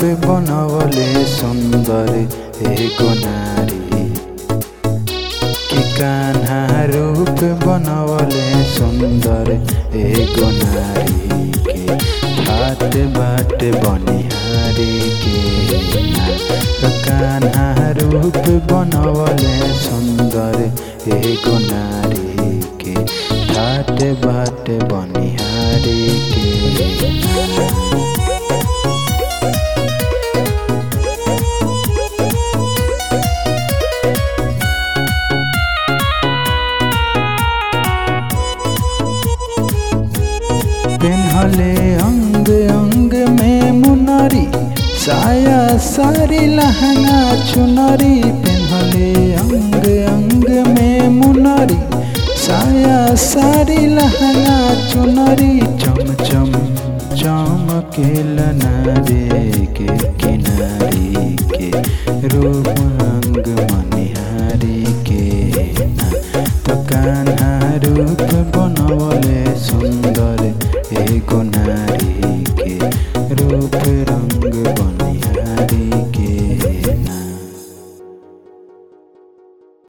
बनवले सुंदर एगो नारी कि कान्हा रूप बनवले सुंदर एगो नारी के ठाट बाट बनिहारी के कान्हा रूप बनवले सुंदर एगो नारी के ठाट बाट बनिहारी के पेन्हले अंग अंग में मुनरी साया सारी लहंगा चुनरी पेन्हले अंग अंग में मुनरी साया सारी लहंगा चुनरी चम चम चमकेला नारे के किनारी के रूप